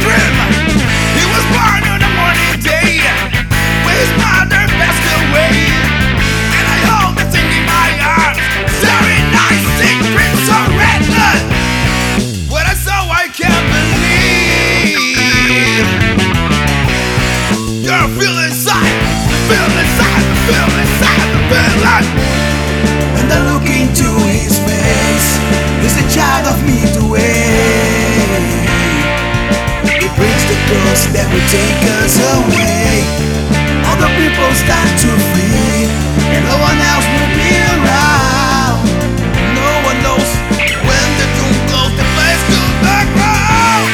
dream. He was born on a morning day when his mother passed away. And I hold the thing in my arms, staring nice secrets so red blood. What I saw I can't believe. You're feeling inside, feel inside, feel inside, feel like. And I look into his face, he's a child of me to wait. He brings the ghost that will take us away. All the people start to flee, and no one else will be around. No one knows when the doom goes, the place goes back round.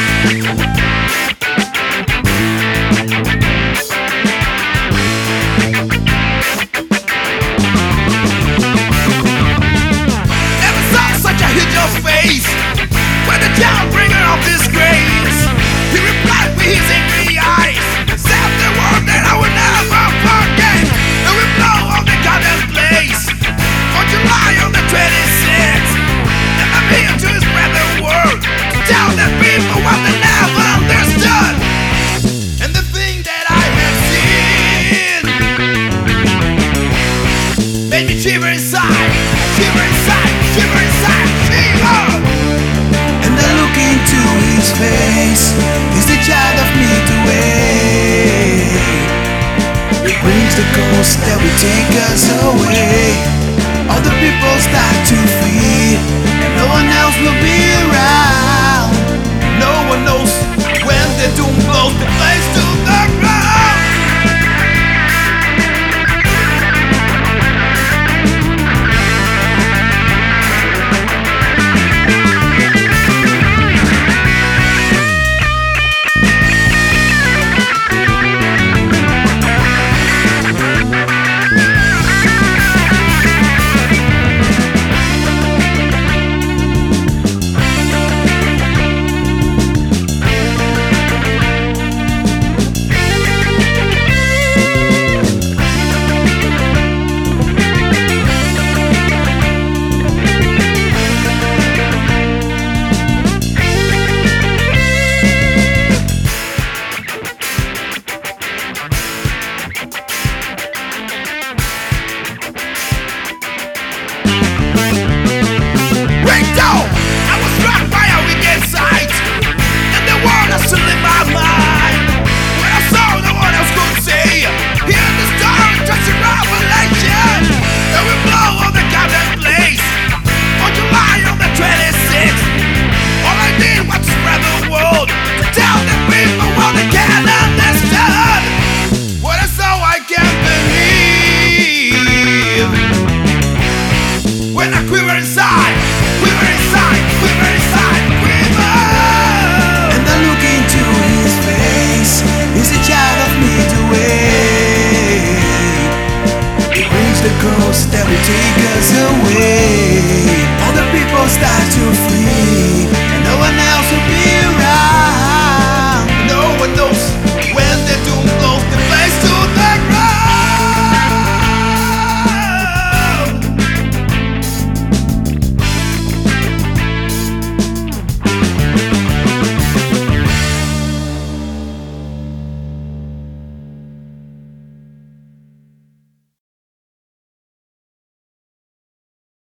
Never saw such a hit your face when the downbringer of disgrace. He replied with his angry eyes, said the word that I will never forget. And we blow on the goddamn place on July on the 26th. And I'm here to spread the word, to tell the people what they never understood. And the thing that I have seen made me shiver inside, shiver inside, shiver inside, shiver. And I look into his face, he's the child of me to wait. He brings the ghost that will take us away. All the people start to flee, and no one else will be